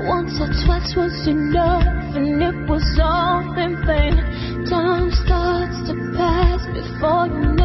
Once or twice was enough, and it was all in vain. Time starts to pass before you know